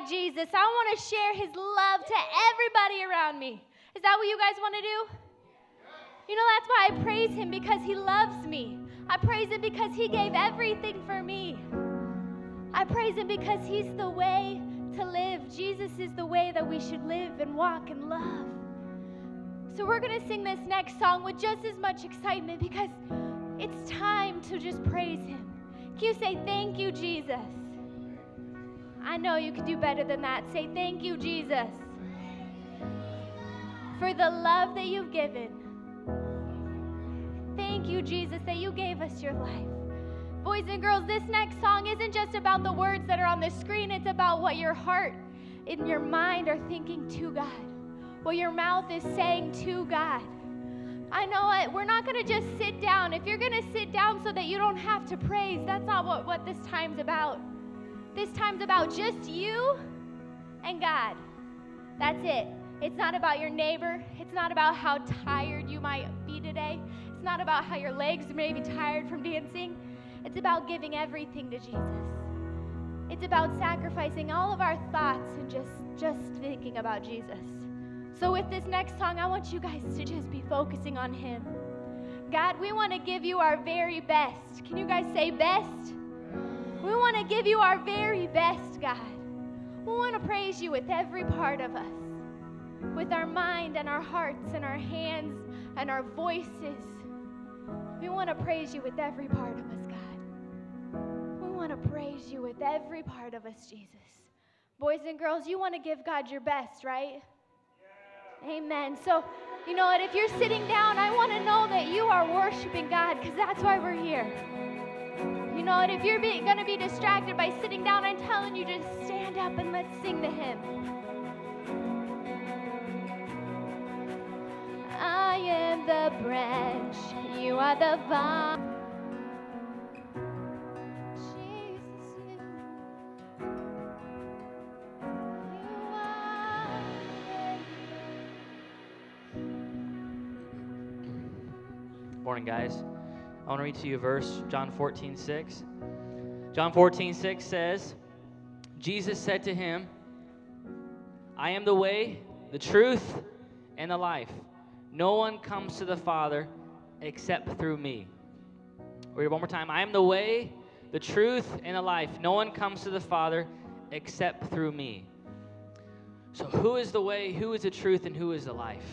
like Jesus. I want to share his love to everybody around me. Is that what you guys want to do? You know, that's why I praise him, because he loves me. I praise him because he gave everything for me. I praise him because he's the way to live. Jesus is the way that we should live and walk and love. So we're going to sing this next song with just as much excitement, because it's time to just praise him. Can you say, thank you, Jesus? I know you can do better than that. Say, thank you, Jesus, for the love that you've given. Thank you, Jesus, that you gave us your life. Boys and girls, this next song isn't just about the words that are on the screen. It's about what your heart and your mind are thinking to God, what your mouth is saying to God. I know it. We're not going to just sit down. If you're going to sit down so that you don't have to praise, that's not what this time's about. This time's about just you and God. That's it. It's not about your neighbor. It's not about how tired you might be today. It's not about how your legs may be tired from dancing. It's about giving everything to Jesus. It's about sacrificing all of our thoughts and just thinking about Jesus. So with this next song, I want you guys to just be focusing on him. God, we want to give you our very best. Can you guys say best? We want to give you our very best, God. We want to praise you with every part of us, with our mind and our hearts and our hands and our voices. We want to praise you with every part of us, God. We want to praise you with every part of us, Jesus. Boys and girls, you want to give God your best, right? Yeah. Amen. So, you know what? If you're sitting down, I want to know that you are worshiping God, because that's why we're here. You know what? If you're going to be distracted by sitting down, I'm telling you, just stand up and let's sing to him. I am the branch, you are the vine. Morning, guys. I want to read to you a verse, John 14:6. John 14:6 says, Jesus said to him, I am the way, the truth, and the life. No one comes to the Father except through me. We'll read one more time. I am the way, the truth, and the life. No one comes to the Father except through me. So who is the way, who is the truth, and who is the life?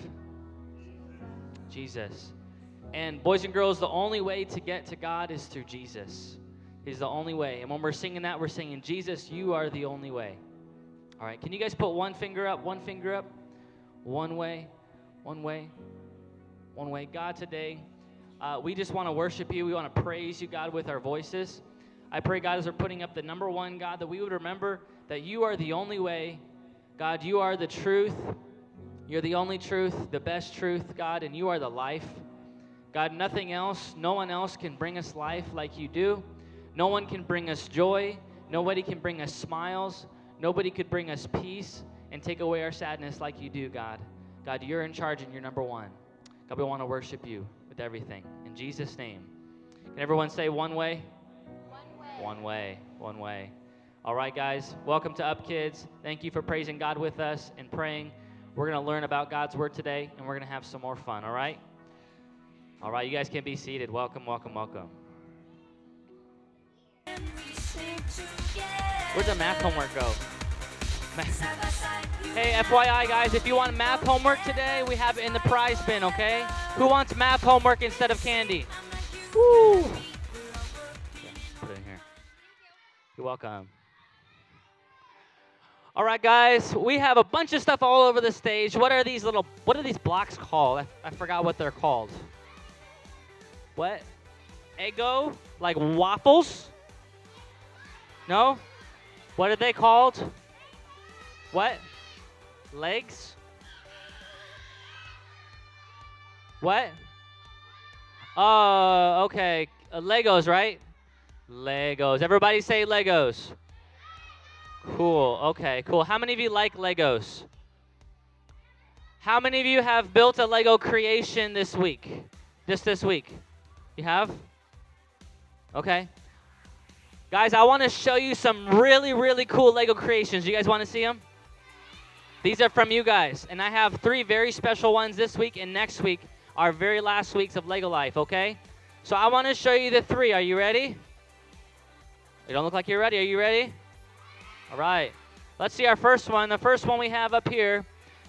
Jesus. And boys and girls, the only way to get to God is through Jesus. He's the only way. And when we're singing that, we're singing, Jesus, you are the only way. All right, can you guys put one finger up, one finger up? One way, one way, one way. God, today, we just want to worship you. We want to praise you, God, with our voices. I pray, God, as we're putting up the number one, God, that we would remember that you are the only way. God, you are the truth. You're the only truth, the best truth, God, and you are the life. God, nothing else, no one else can bring us life like you do. No one can bring us joy. Nobody can bring us smiles. Nobody could bring us peace and take away our sadness like you do, God. God, you're in charge and you're number one. God, we want to worship you with everything. In Jesus' name. Can everyone say one way? One way. One way. One way. All right, guys. Welcome to Up Kids. Thank you for praising God with us and praying. We're going to learn about God's word today, and we're going to have some more fun, all right? All right, you guys can be seated. Welcome, welcome, welcome. Where'd the math homework go? Hey, FYI, guys, if you want math homework today, we have it in the prize bin, okay? Who wants math homework instead of candy? Woo! Yeah, put it in here. You're welcome. All right, guys, we have a bunch of stuff all over the stage. What are these blocks called? I forgot what they're called. What? Eggo? Like waffles? No? What are they called? What? Legs? What? Oh, okay. Legos, right? Legos. Everybody say Legos. Cool. Okay, cool. How many of you like Legos? How many of you have built a Lego creation this week? Just this week? You have? Okay. Guys, I want to show you some really, really cool Lego creations. You guys want to see them? These are from you guys. And I have 3 very special ones this week and next week, our very last weeks of Lego Life, okay? So I want to show you the 3. Are you ready? You don't look like you're ready. Are you ready? All right. Let's see our first one. The first one we have up here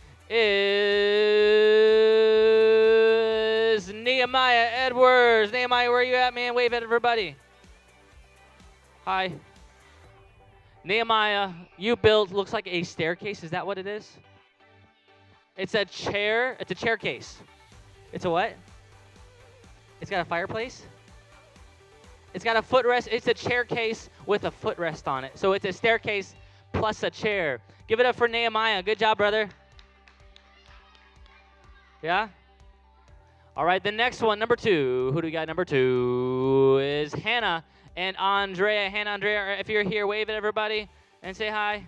is Nehemiah Edwards. Nehemiah, where are you at, man? Wave at everybody. Hi. Nehemiah, you built, looks like a staircase. Is that what it is? It's a chair. It's a chair case. It's a what? It's got a fireplace. It's got a footrest. It's a chair case with a footrest on it. So it's a staircase plus a chair. Give it up for Nehemiah. Good job, brother. Yeah? All right, the next one, number 2. Who do we got? Number 2 is Hannah and Andrea. Hannah, Andrea, if you're here, wave at everybody and say hi.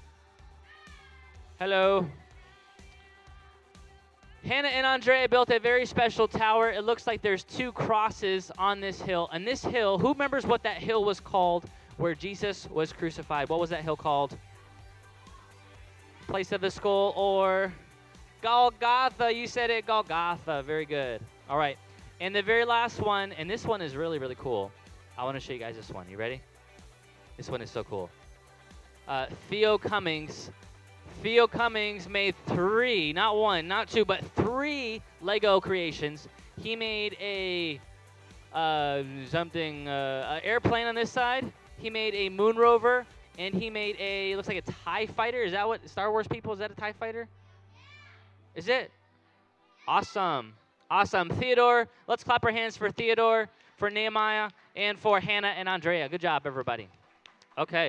Hello. Hannah and Andrea built a very special tower. It looks like there's 2 crosses on this hill. And this hill, who remembers what that hill was called where Jesus was crucified? What was that hill called? Place of the skull, or Golgotha. You said it, Golgotha. Very good. All right. And the very last one, and this one is really, really cool. I want to show you guys this one. You ready? This one is so cool. Theo Cummings. Theo Cummings made 3, not 1, not 2, but 3 Lego creations. He made a airplane on this side. He made a moon rover, and he made a, looks like a TIE fighter. Is that what, Star Wars people, is that a TIE fighter? Is it? Awesome. Awesome. Theodore, let's clap our hands for Theodore, for Nehemiah, and for Hannah and Andrea. Good job, everybody. Okay.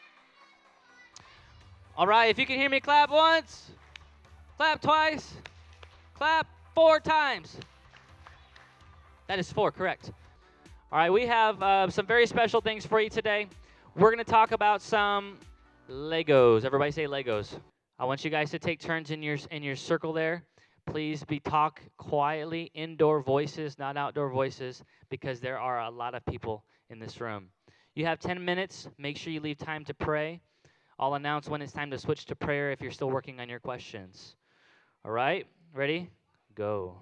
All right, if you can hear me, clap once, clap twice, clap 4 times. That is 4, correct. All right, we have some very special things for you today. We're going to talk about some Legos. Everybody say Legos. I want you guys to take turns in your circle there. Please talk quietly, indoor voices, not outdoor voices, because there are a lot of people in this room. You have 10 minutes. Make sure you leave time to pray. I'll announce when it's time to switch to prayer if you're still working on your questions. All right? Ready? Go.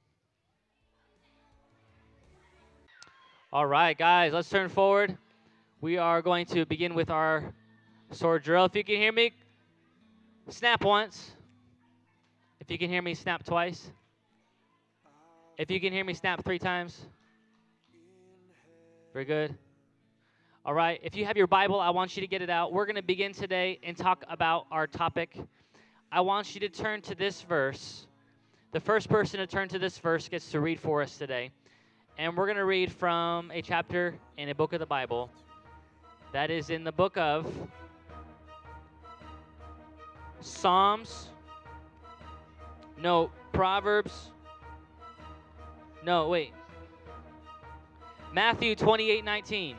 All right, guys, let's turn forward. We are going to begin with our sword drill. If you can hear me, snap once. If you can hear me, snap twice. If you can hear me, snap 3 times. Very good. All right, if you have your Bible, I want you to get it out. We're going to begin today and talk about our topic. I want you to turn to this verse. The first person to turn to this verse gets to read for us today. And we're going to read from a chapter in a book of the Bible that is in the book of Psalms. No, Proverbs. No, wait. Matthew 28:19.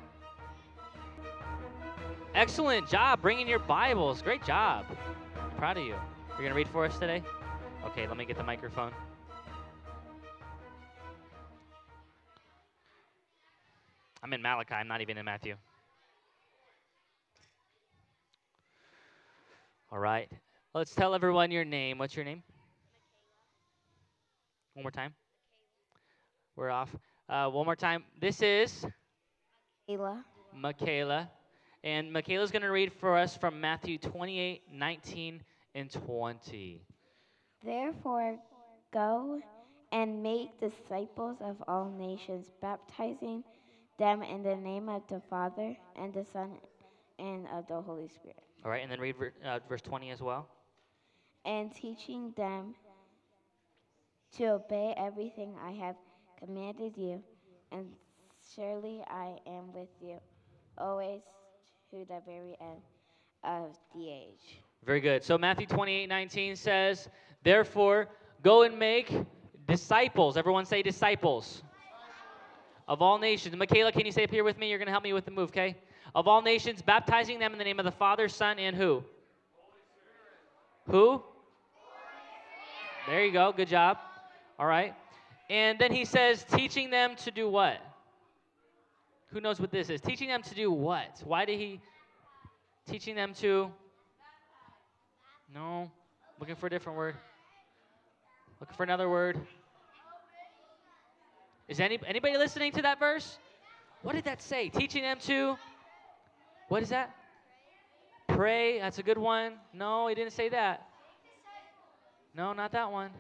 Excellent job bringing your Bibles. Great job. I'm proud of you. You're going to read for us today? Okay, let me get the microphone. I'm in Malachi. I'm not even in Matthew. All right. Let's tell everyone your name. What's your name? One more time. We're off. One more time. This is? Michaela. And Michaela's going to read for us from Matthew 28:19 and 20. Therefore, go and make disciples of all nations, baptizing them in the name of the Father and the Son and of the Holy Spirit. All right, and then read verse 20 as well. And teaching them to obey everything I have commanded you, and surely I am with you always to the very end of the age. Very good. So Matthew 28:19 says, therefore, go and make disciples. Everyone say disciples. Of all nations. Michaela, can you say up here with me? You're going to help me with the move, okay? Of all nations, baptizing them in the name of the Father, Son, and who? Who? There you go. Good job. All right. And then he says, teaching them to do what? Who knows what this is? Teaching them to do what? Why did he? Teaching them to? No. Looking for a different word. Looking for another word. Is anybody listening to that verse? What did that say? Teaching them to? What is that? Pray. That's a good one. No, he didn't say that. No, not that one.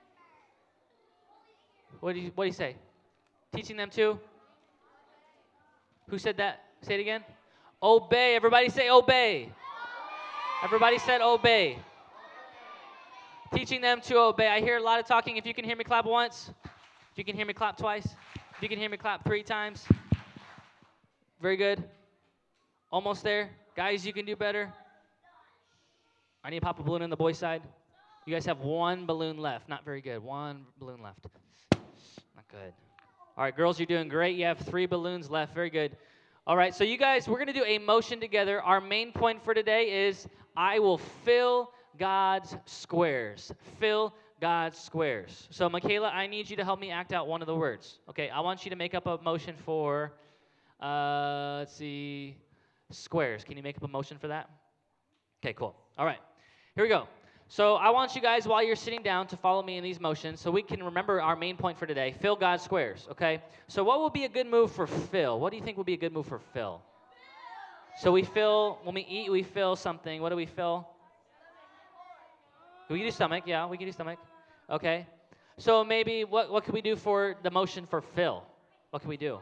What did he say? Teaching them to? Who said that? Say it again. Obey. Everybody say obey. Everybody said obey. Teaching them to obey. I hear a lot of talking. If you can hear me, clap once. If you can hear me, clap twice. If you can hear me, clap 3 times. Very good. Almost there. Guys, you can do better. I need to pop a balloon on the boys' side. You guys have 1 balloon left. Not very good. 1 balloon left. Not good. All right, girls, you're doing great. You have 3 balloons left. Very good. All right, so you guys, we're going to do a motion together. Our main point for today is I will fill God's squares. Fill God's squares. So, Michaela, I need you to help me act out one of the words. Okay, I want you to make up a motion for, let's see, squares. Can you make up a motion for that? Okay, cool. All right, here we go. So I want you guys, while you're sitting down, to follow me in these motions so we can remember our main point for today, fill God's squares, okay? So what will be a good move for fill? What do you think will be a good move for fill? So we fill, when we eat, we fill something. What do we fill? We can do stomach, yeah, we can do stomach. Okay. So maybe, what can we do for the motion for fill? What can we do?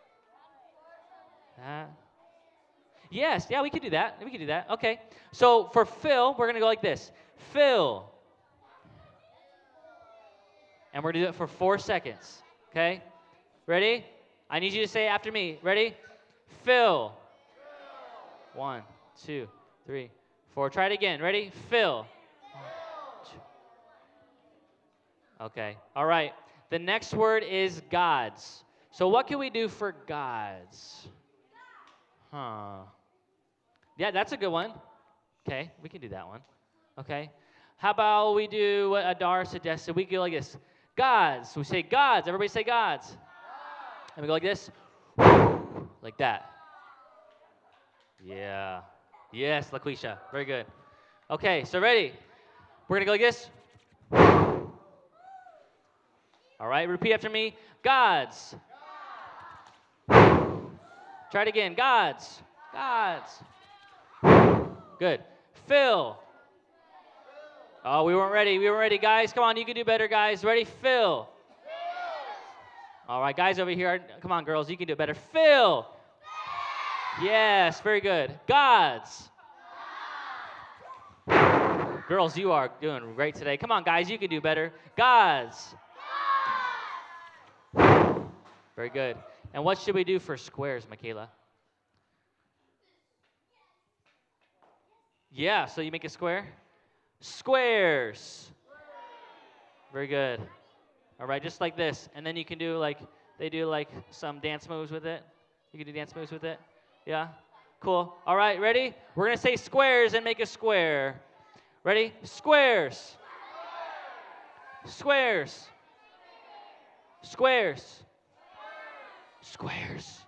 Yes, yeah, we could do that. We could do that. Okay. So for fill, we're going to go like this. Fill. And we're going to do it for 4 seconds. Okay? Ready? I need you to say it after me. Ready? Fill. 1, 2, 3, 4. Try it again. Ready? Fill. 1, 2. Okay. All right. The next word is God's. So what can we do for God's? Yeah, that's a good one. Okay, we can do that one. Okay. How about we do what Adar suggested? We go like this. God's. We say God's. Everybody say God's. And we go like this. Like that. Yeah. Yes, LaQuisha. Very good. Okay, so ready? We're going to go like this. All right, repeat after me. God's. Try it again. God's. God's. Good. Fill. Oh, we weren't ready. We weren't ready. Guys, come on. You can do better, guys. Ready? Fill. All right, guys over here. Come on, girls. You can do it better. Fill. Yes, very good. God's. Girls, you are doing great today. Come on, guys. You can do better. God's. Very good. And what should we do for squares, Michaela? Yeah, so you make a square? Squares. Very good. All right, just like this. And then you can do like, they do like some dance moves with it. You can do dance moves with it? Yeah? Cool. All right, ready? We're going to say squares and make a square. Ready? Squares. Squares. Squares. Squares.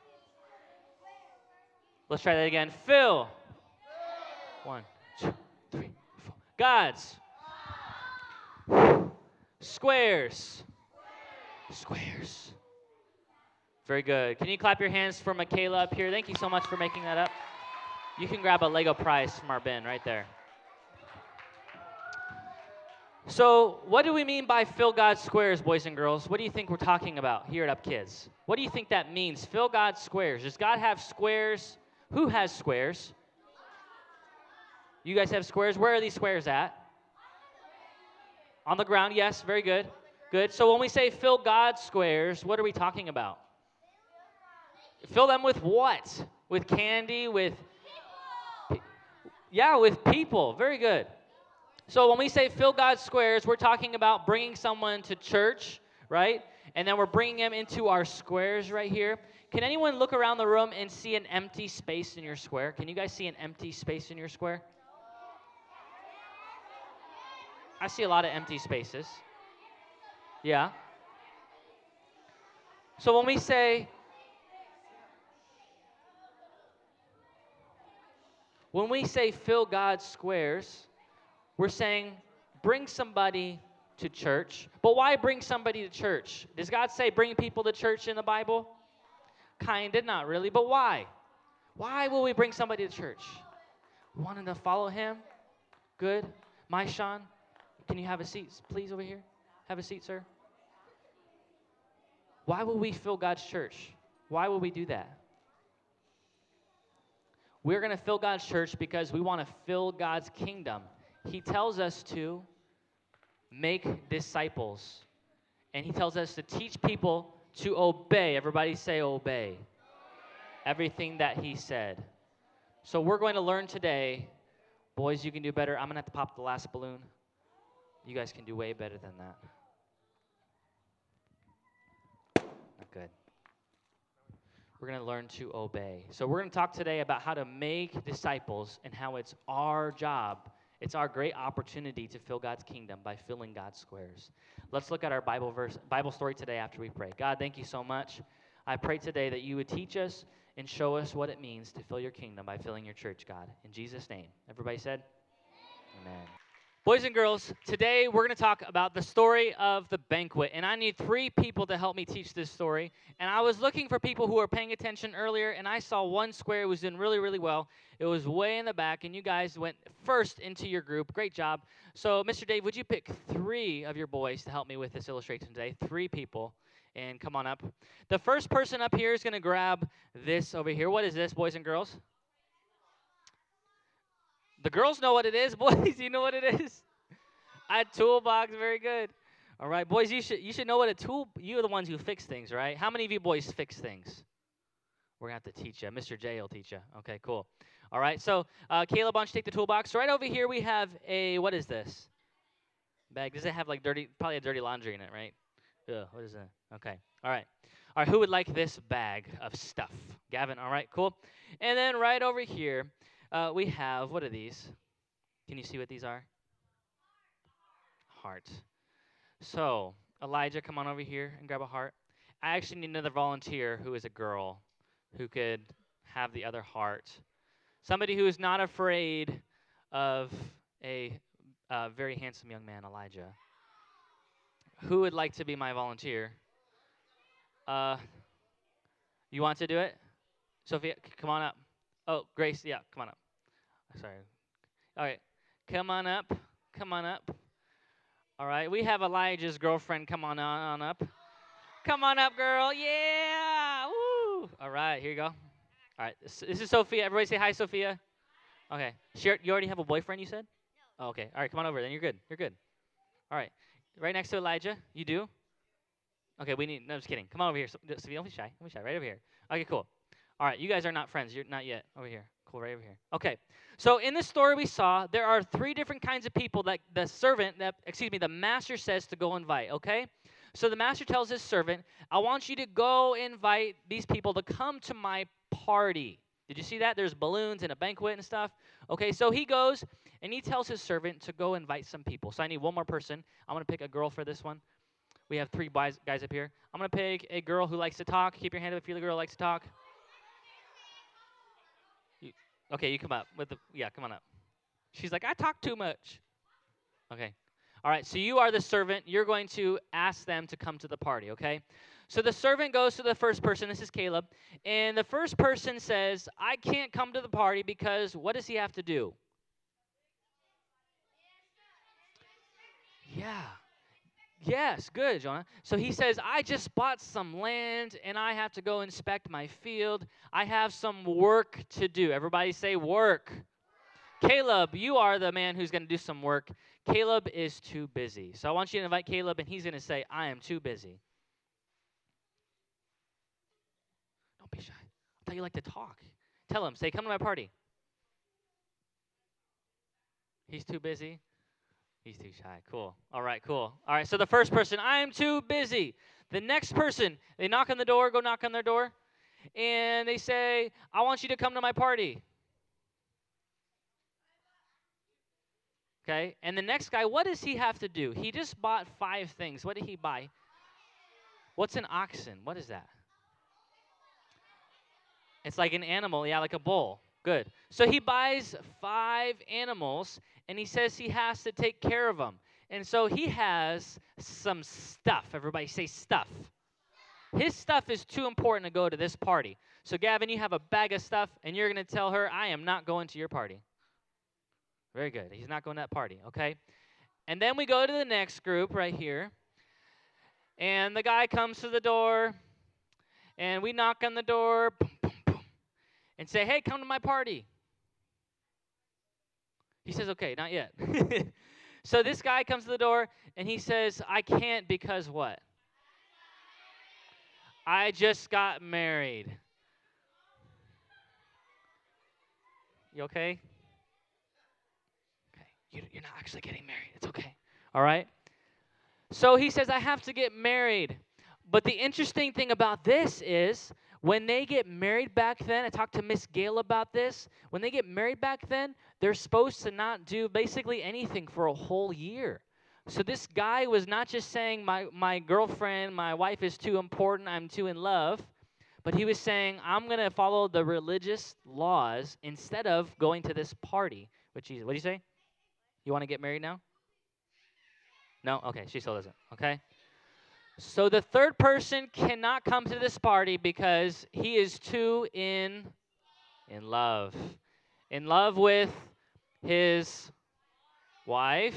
Let's try that again. Fill. 1, 2, 3, 4. God's. Squares. Squares. Very good. Can you clap your hands for Michaela up here? Thank you so much for making that up. You can grab a Lego prize from our bin right there. So what do we mean by fill God's squares, boys and girls? What do you think we're talking about here at Up Kids? What do you think that means? Fill God's squares. Does God have squares? Who has squares? You guys have squares? Where are these squares at? On the ground, yes. Very good. Good. So when we say fill God's squares, what are we talking about? Fill them with what? With candy, with... Yeah, with people. Very good. So when we say fill God's squares, we're talking about bringing someone to church, right? And then we're bringing them into our squares right here. Can anyone look around the room and see an empty space in your square? Can you guys see an empty space in your square? I see a lot of empty spaces. Yeah. So when we say, When we say fill God's squares, we're saying bring somebody to church. But why bring somebody to church? Does God say bring people to church in the Bible? Kind of, not really, but why? Why will we bring somebody to church? We want them to follow him? Good. My Sean, can you have a seat, please, over here? Have a seat, sir. Why will we fill God's church? Why will we do that? We're going to fill God's church because we want to fill God's kingdom. He tells us to make disciples. And he tells us to teach people to obey. Everybody say obey. Everything that he said. So we're going to learn today. Boys, you can do better. I'm going to have to pop the last balloon. You guys can do way better than that. Not good. We're going to learn to obey. So we're going to talk today about how to make disciples and how it's our job. It's our great opportunity to fill God's kingdom by filling God's squares. Let's look at our Bible story today after we pray. God, thank you so much. I pray today that you would teach us and show us what it means to fill your kingdom by filling your church, God. In Jesus' name. Everybody said? Amen. Boys and girls, today we're going to talk about the story of the banquet, and I need 3 people to help me teach this story. And I was looking for people who were paying attention earlier, and I saw one square was doing really, really well. It was way in the back, and you guys went first into your group. Great job. So, Mr. Dave, would you pick 3 of your boys to help me with this illustration today? 3 people, and come on up. The first person up here is going to grab this over here. What is this, boys and girls? The girls know what it is. Boys, you know what it is? A toolbox. Very good. All right, boys, you should know what a tool. You're the ones who fix things, right? How many of you boys fix things? We're going to have to teach you. Mr. J will teach you. Okay, cool. All right, so Caleb, why don't you take the toolbox? So right over here we have a, what is this? Bag. Does it have like probably a dirty laundry in it, right? Ugh, what is that? Okay. All right. All right, who would like this bag of stuff? Gavin, all right, cool. And then right over here, we have, what are these? Can you see what these are? Heart. So, Elijah, come on over here and grab a heart. I actually need another volunteer who is a girl who could have the other heart. Somebody who is not afraid of a very handsome young man, Elijah. Who would like to be my volunteer? You want to do it? Sophia, come on up. Oh, Grace, yeah, come on up. Sorry. All right, come on up. Come on up. All right, we have Elijah's girlfriend. Come on up. Come on up, girl. Yeah. Woo. All right, here you go. All right, this is Sophia. Everybody say hi, Sophia. Okay. You already have a boyfriend, you said? No. Oh, okay. All right, come on over. Then you're good. You're good. All right. Right next to Elijah. You do? Okay, no, just kidding. Come on over here. Sophia, don't be shy. Don't be shy. Right over here. Okay, cool. All right, you guys are not friends. You're not yet. Over here. Cool, right over here. Okay, so in this story we saw, there are 3 different kinds of people that the master says to go invite, okay? So the master tells his servant, I want you to go invite these people to come to my party. Did you see that? There's balloons and a banquet and stuff. Okay, so he goes and he tells his servant to go invite some people. So I need one more person. I'm going to pick a girl for this one. We have 3 guys up here. I'm going to pick a girl who likes to talk. Keep your hand up if you're the girl who likes to talk. Okay, you come up. Come on up. She's like, I talk too much. Okay. All right, so you are the servant. You're going to ask them to come to the party, okay? So the servant goes to the first person. This is Caleb. And the first person says, I can't come to the party because what does he have to do? Yeah. Yes, good, Jonah. So he says, I just bought some land, and I have to go inspect my field. I have some work to do. Everybody say work. Caleb, you are the man who's going to do some work. Caleb is too busy. So I want you to invite Caleb, and he's going to say, I am too busy. Don't be shy. I thought you like to talk. Tell him, say, come to my party. He's too busy. He's too shy. Cool. All right, cool. All right, so the first person, I am too busy. The next person, they knock on the door, go knock on their door, and they say, I want you to come to my party. Okay, and the next guy, what does he have to do? He just bought 5 things. What did he buy? What's an oxen? What is that? It's like an animal, yeah, like a bull. Good. So he buys 5 animals, and he says he has to take care of them. And so he has some stuff. Everybody say stuff. His stuff is too important to go to this party. So, Gavin, you have a bag of stuff, and you're going to tell her, I am not going to your party. Very good. He's not going to that party, okay? And then we go to the next group right here. And the guy comes to the door, and we knock on the door, boom, boom, boom, and say, hey, come to my party. He says, okay, not yet. So this guy comes to the door, and he says, I can't because what? I just got married. You okay? Okay, you're not actually getting married. It's okay. All right? So he says, I have to get married. But the interesting thing about this is when they get married back then, I talked to Miss Gail about this. When they get married back then, they're supposed to not do basically anything for a whole year. So this guy was not just saying, my girlfriend, my wife is too important, I'm too in love. But he was saying, I'm going to follow the religious laws instead of going to this party with Jesus. What do you say? You want to get married now? No? Okay, she still doesn't. Okay? So the third person cannot come to this party because he is too in love. In love with his wife.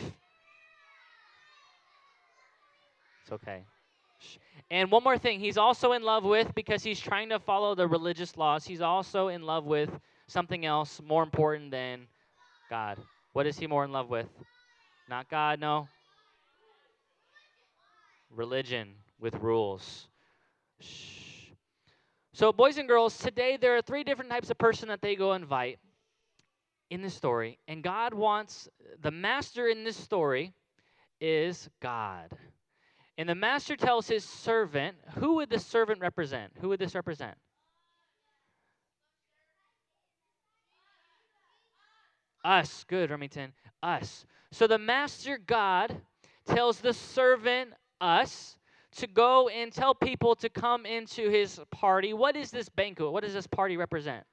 It's okay. And one more thing, he's also in love with, because he's trying to follow the religious laws, he's also in love with something else more important than God. What is he more in love with? Not God, no. Religion with rules. Shh. So boys and girls, today there are 3 different types of person that they go invite in this story. And God wants, the master in this story is God. And the master tells his servant, who would the servant represent? Who would this represent? Us. Good, Remington. Us. So the master God tells the servant, us, to go and tell people to come into his party. What is this banquet? What does this party represent?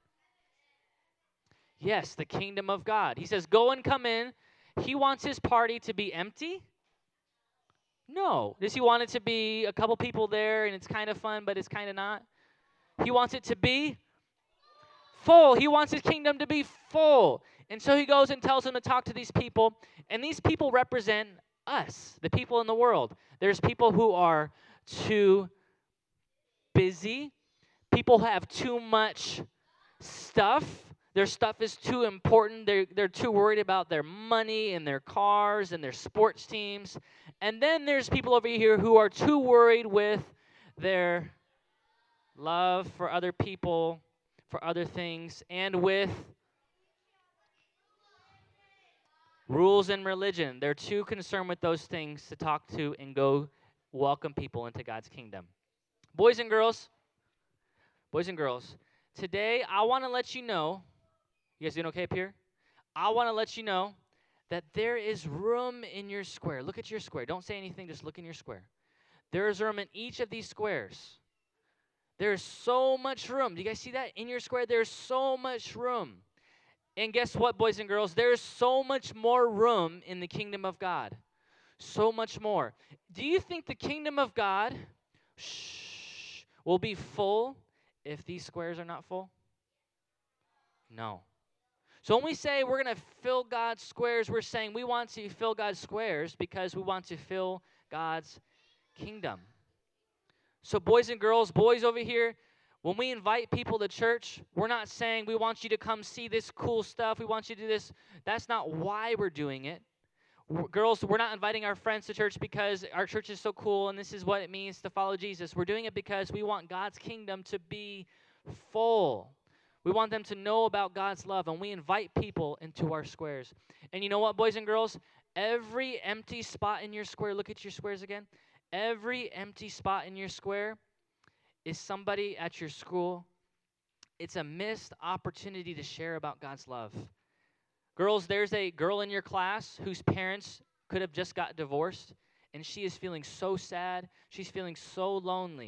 Yes, the kingdom of God. He says, go and come in. He wants his party to be empty. No. Does he want it to be a couple people there and it's kind of fun, but it's kind of not? He wants it to be full. He wants his kingdom to be full. And so he goes and tells them to talk to these people. And these people represent us, the people in the world. There's people who are too busy. People who have too much stuff. Their stuff is too important. They're too worried about their money and their cars and their sports teams. And then there's people over here who are too worried with their love for other people, for other things, and with rules and religion. They're too concerned with those things to talk to and go welcome people into God's kingdom. Boys and girls, today I want to let you know, you guys doing okay up here? I want to let you know that there is room in your square. Look at your square. Don't say anything, just look in your square. There is room in each of these squares. There's so much room. Do you guys see that? In your square, there's so much room. And guess what, boys and girls? There's so much more room in the kingdom of God. So much more. Do you think the kingdom of God will be full if these squares are not full? No. So when we say we're going to fill God's squares, we're saying we want to fill God's squares because we want to fill God's kingdom. So boys and girls, boys over here, when we invite people to church, we're not saying we want you to come see this cool stuff. We want you to do this. That's not why we're doing it. Girls, we're not inviting our friends to church because our church is so cool and this is what it means to follow Jesus. We're doing it because we want God's kingdom to be full. We want them to know about God's love, and we invite people into our squares. And you know what, boys and girls? Every empty spot in your square, look at your squares again. Every empty spot in your square is somebody at your school. It's a missed opportunity to share about God's love. Girls, there's a girl in your class whose parents could have just got divorced, and she is feeling so sad. She's feeling so lonely.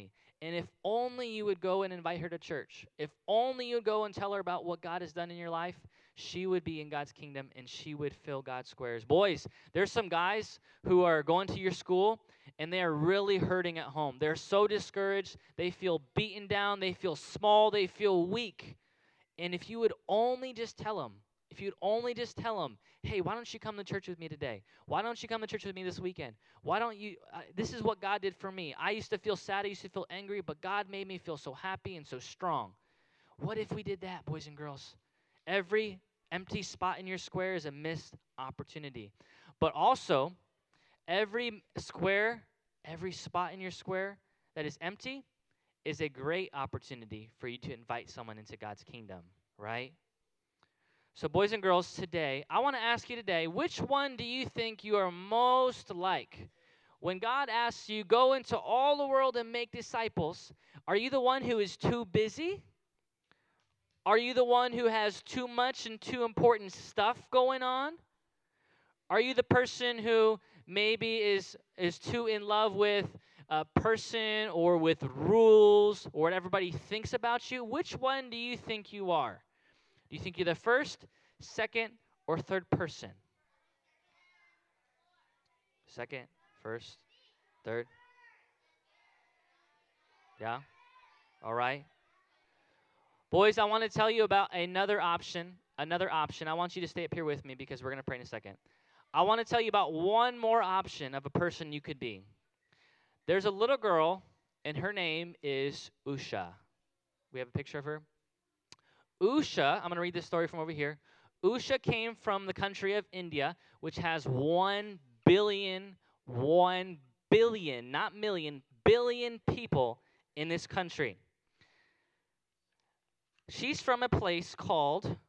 And if only you would go and invite her to church, if only you would go and tell her about what God has done in your life, she would be in God's kingdom and she would fill God's squares. Boys, there's some guys who are going to your school and they are really hurting at home. They're so discouraged. They feel beaten down. They feel small. They feel weak. And if you would only just tell them, hey, why don't you come to church with me today? Why don't you come to church with me this weekend? Why don't you, this is what God did for me. I used to feel sad, I used to feel angry, but God made me feel so happy and so strong. What if we did that, boys and girls? Every empty spot in your square is a missed opportunity. But also, every spot in your square that is empty is a great opportunity for you to invite someone into God's kingdom, right? So boys and girls, today, I want to ask you today, which one do you think you are most like? When God asks you, go into all the world and make disciples, are you the one who is too busy? Are you the one who has too much and too important stuff going on? Are you the person who maybe is too in love with a person or with rules or what everybody thinks about you? Which one do you think you are? Do you think you're the first, second, or third person? Second, first, third? Yeah? All right. Boys, I want to tell you about another option. I want you to stay up here with me because we're going to pray in a second. I want to tell you about one more option of a person you could be. There's a little girl, and her name is Usha. We have a picture of her. Usha, I'm going to read this story from over here. Usha came from the country of India, which has 1 billion, not million, billion people in this country. She's from a place called, let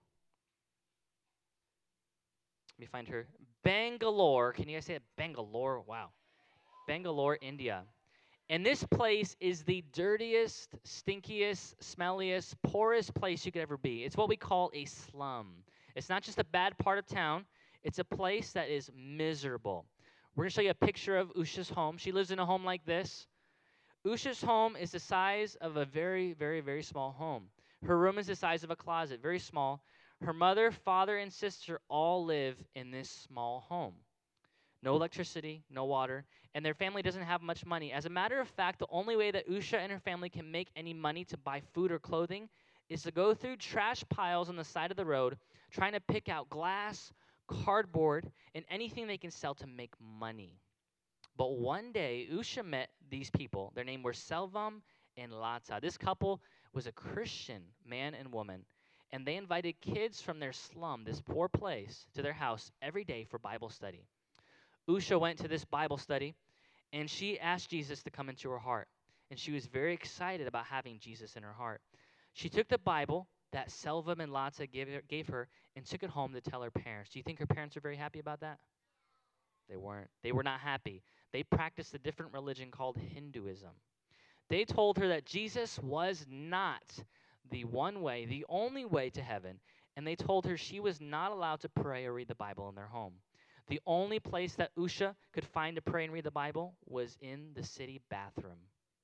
me find her, Bangalore. Can you guys say it? Bangalore? Wow. Bangalore, India. And this place is the dirtiest, stinkiest, smelliest, poorest place you could ever be. It's what we call a slum. It's not just a bad part of town. It's a place that is miserable. We're going to show you a picture of Usha's home. She lives in a home like this. Usha's home is the size of a very, very, very small home. Her room is the size of a closet, very small. Her mother, father, and sister all live in this small home. No electricity, no water, and their family doesn't have much money. As a matter of fact, the only way that Usha and her family can make any money to buy food or clothing is to go through trash piles on the side of the road, trying to pick out glass, cardboard, and anything they can sell to make money. But one day, Usha met these people. Their names were Selvam and Lata. This couple was a Christian man and woman, and they invited kids from their slum, this poor place, to their house every day for Bible study. Usha went to this Bible study, and she asked Jesus to come into her heart. And she was very excited about having Jesus in her heart. She took the Bible that Selvam and Lata gave her and took it home to tell her parents. Do you think her parents were very happy about that? They weren't. They were not happy. They practiced a different religion called Hinduism. They told her that Jesus was not the one way, the only way to heaven, and they told her she was not allowed to pray or read the Bible in their home. The only place that Usha could find to pray and read the Bible was in the city bathroom.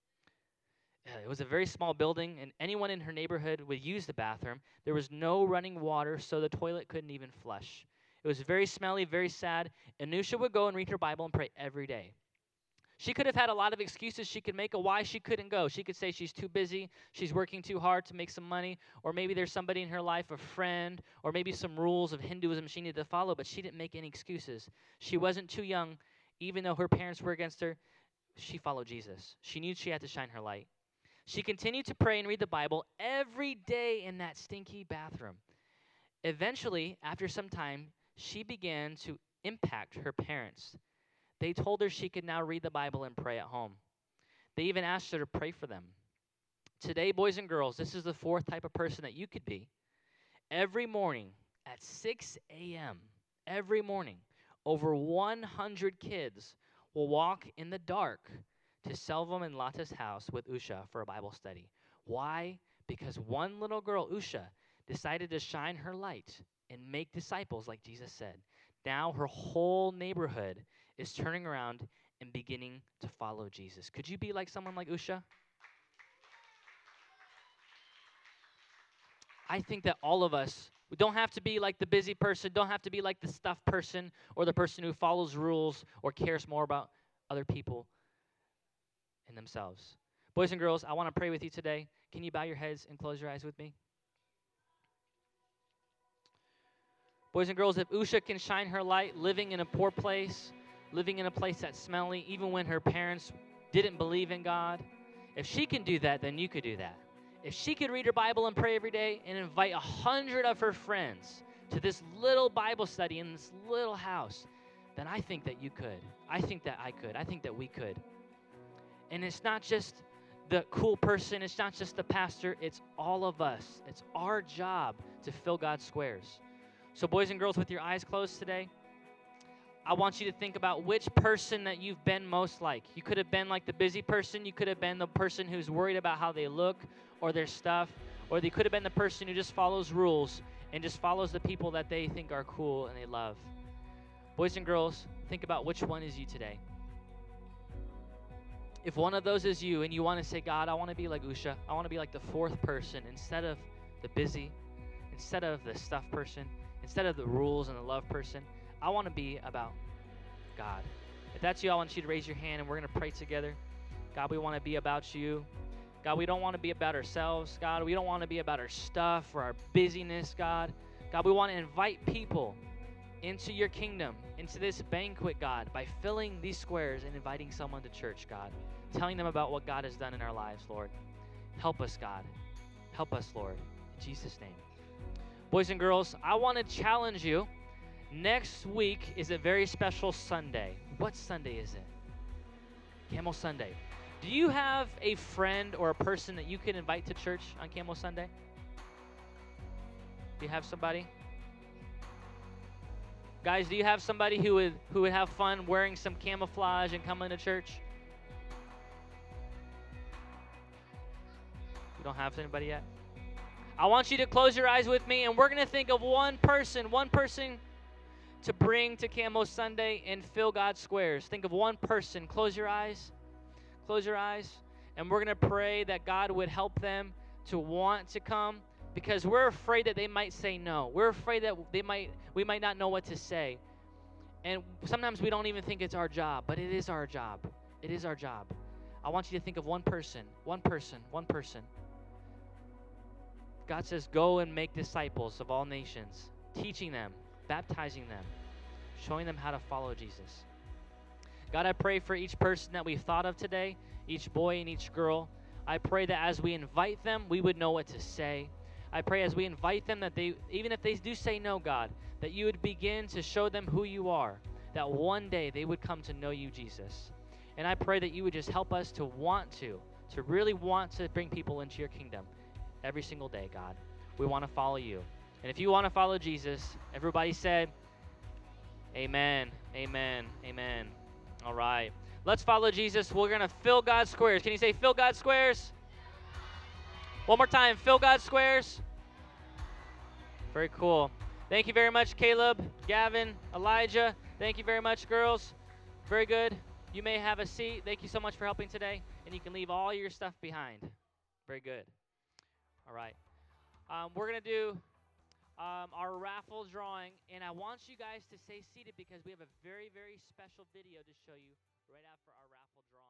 It was a very small building, and anyone in her neighborhood would use the bathroom. There was no running water, so the toilet couldn't even flush. It was very smelly, very sad, and Usha would go and read her Bible and pray every day. She could have had a lot of excuses she could make of why she couldn't go. She could say she's too busy, she's working too hard to make some money, or maybe there's somebody in her life, a friend, or maybe some rules of Hinduism she needed to follow, but she didn't make any excuses. She wasn't too young. Even though her parents were against her, she followed Jesus. She knew she had to shine her light. She continued to pray and read the Bible every day in that stinky bathroom. Eventually, after some time, she began to impact her parents. They told her she could now read the Bible and pray at home. They even asked her to pray for them. Today, boys and girls, this is the fourth type of person that you could be. Every morning at 6 a.m., every morning, over 100 kids will walk in the dark to Selvam and Lata's house with Usha for a Bible study. Why? Because one little girl, Usha, decided to shine her light and make disciples like Jesus said. Now her whole neighborhood is turning around and beginning to follow Jesus. Could you be like someone like Usha? I think that all of us, we don't have to be like the busy person, don't have to be like the stuffed person or the person who follows rules or cares more about other people and themselves. Boys and girls, I want to pray with you today. Can you bow your heads and close your eyes with me? Boys and girls, if Usha can shine her light living in a poor place, living in a place that's smelly, even when her parents didn't believe in God, if she can do that, then you could do that. If she could read her Bible and pray every day and invite 100 of her friends to this little Bible study in this little house, then I think that you could. I think that I could. I think that we could. And it's not just the cool person. It's not just the pastor. It's all of us. It's our job to fill God's squares. So boys and girls, with your eyes closed today, I want you to think about which person that you've been most like. You could have been like the busy person. You could have been the person who's worried about how they look or their stuff. Or they could have been the person who just follows rules and just follows the people that they think are cool and they love. Boys and girls, think about which one is you today. If one of those is you and you want to say, God, I want to be like Usha. I want to be like the fourth person instead of the busy, instead of the stuffed person, instead of the rules and the love person. I want to be about God. If that's you, I want you to raise your hand and we're going to pray together. God, we want to be about you. God, we don't want to be about ourselves. God, we don't want to be about our stuff or our busyness, God. God, we want to invite people into your kingdom, into this banquet, God, by filling these squares and inviting someone to church, God, telling them about what God has done in our lives, Lord. Help us, God. Help us, Lord. In Jesus' name. Boys and girls, I want to challenge you. Next week is a very special Sunday. What Sunday is it? Camel Sunday. Do you have a friend or a person that you can invite to church on Camel Sunday? Do you have somebody? Guys, do you have somebody who would have fun wearing some camouflage and coming to church? You don't have anybody yet? I want you to close your eyes with me, and we're going to think of one person to bring to Camo Sunday and fill God's squares. Think of one person. Close your eyes. Close your eyes. And we're going to pray that God would help them to want to come, because we're afraid that they might say no. We're afraid that we might not know what to say. And sometimes we don't even think it's our job, but it is our job. It is our job. I want you to think of one person. God says, go and make disciples of all nations, teaching them, baptizing them, showing them how to follow Jesus. God, I pray for each person that we've thought of today, each boy and each girl. I pray that as we invite them, we would know what to say. I pray as we invite them that they, even if they do say no, God, that you would begin to show them who you are, that one day they would come to know you, Jesus. And I pray that you would just help us to really want to bring people into your kingdom every single day, God. We want to follow you. And if you want to follow Jesus, everybody said, amen, amen, amen. All right. Let's follow Jesus. We're going to fill God's squares. Can you say fill God's squares? One more time, fill God's squares. Very cool. Thank you very much, Caleb, Gavin, Elijah. Thank you very much, girls. Very good. You may have a seat. Thank you so much for helping today. And you can leave all your stuff behind. Very good. All right. We're going to do our raffle drawing. And I want you guys to stay seated because we have a very, very special video to show you right after our raffle drawing.